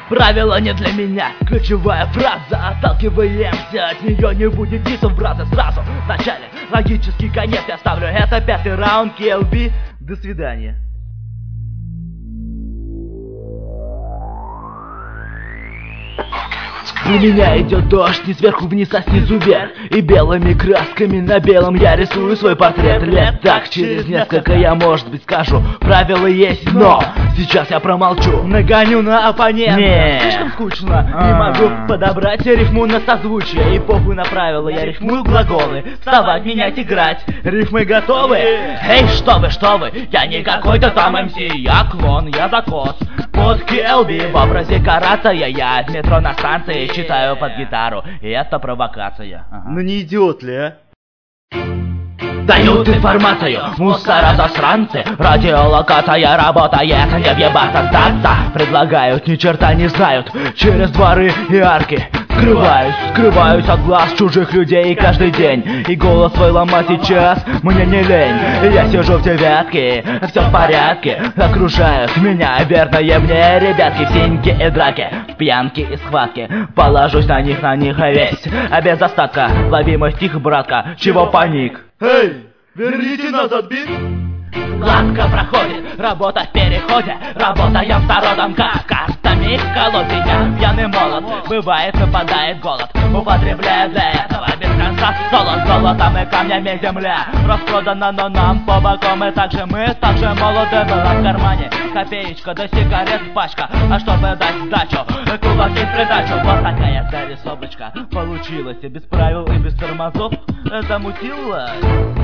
Правило не для меня, ключевая фраза. Отталкиваемся от нее, не будет дисов, брата, сразу в начале логический конец. Я ставлю это 5-й раунд, KLB. До свидания. У меня идет дождь, не сверху вниз, а снизу вверх. И белыми красками на белом я рисую свой портрет. Лет так, через несколько я, может быть, скажу: правила есть, но сейчас я промолчу. Нагоню на оппонента, слишком скучно. Не могу подобрать рифму на созвучие. И похуй на правила, я рифмую глаголы. Вставать, менять, играть, рифмы готовы? Эй, что вы, я не какой-то там МС. Я клон, я закос. Под KLB в образе каратая. Я от метро на станции читаю под гитару, и это провокация. Ну не идиот ли, а? Дают информацию, мусора засранцы. Радиолокация работает, не въебаться сдаться. Предлагают, ни черта не знают, через дворы и арки. Скрываюсь от глаз чужих людей каждый день. И голос свой ломать сейчас мне не лень. Я сижу в девятке, все в порядке. Окружают меня верные мне ребятки. В синьке и драке, в пьянке и схватке. Положусь на них весь, а без остатка. Лови мой стих, братка, чего паник? Эй, верните назад бит! Гладко проходит, работа в переходе. Работаем с народом, как кастами в колоде. Я пьяный молод, бывает выпадает голод. Употребляю для этого без конца золотом и камнями земля распродана, но нам по бокам. И также мы молоды. Была в кармане копеечка, до сигарет пачка. А чтобы дать сдачу, кулаки в придачу. Вот такая зарисовочка получилась. И без правил, и без тормозов замутилась.